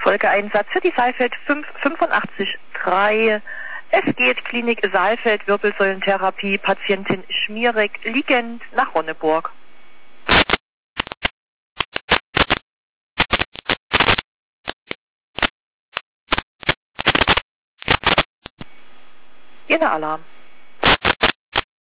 Folgeeinsatz für die Saalfeld 585-3. Es geht Klinik Saalfeld, Wirbelsäulentherapie, Patientin Schmierig, liegend nach Ronneburg. Jena Alarm.